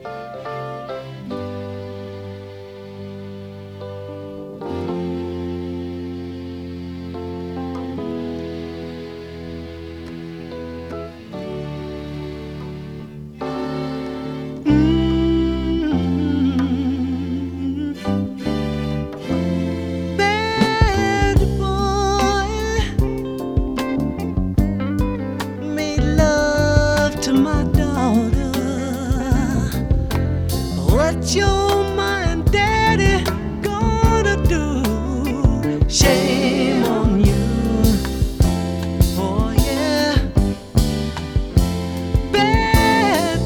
What your ma and daddy gonna do? Shame on you. Oh yeah. Bad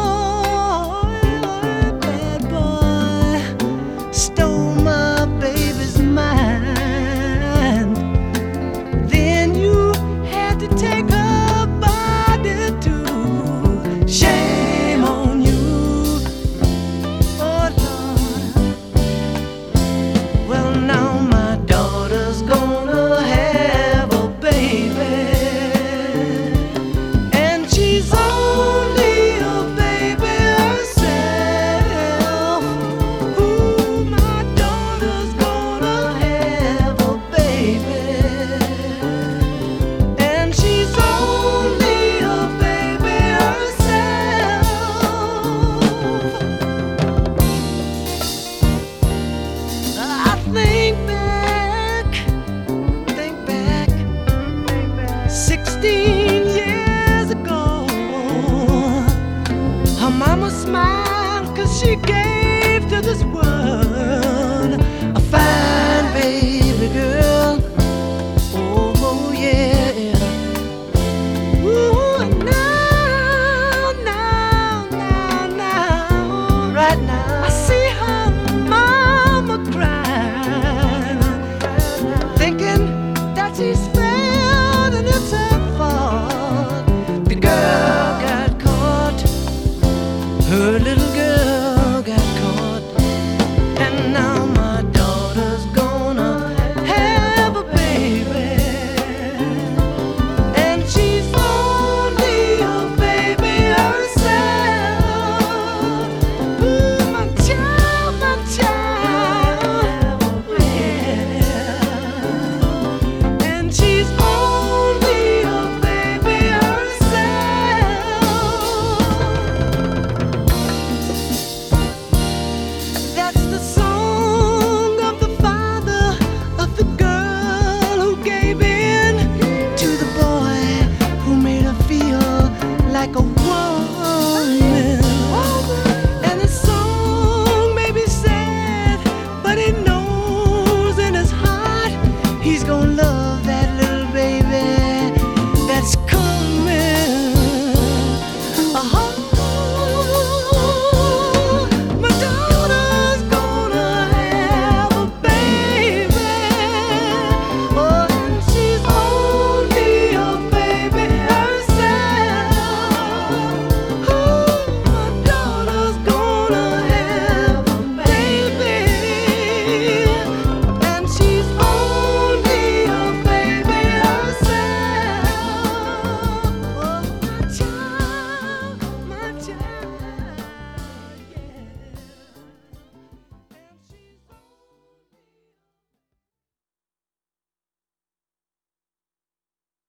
boy, stole my baby's mind. Then you had to take her body too. Shame on you. Well, now my daughter's gonna have a baby, and she's only a baby herself. Ooh, my daughter's gonna have a baby, and she's only a baby herself. Think back 16 years ago. Her mama smiled 'cause she gave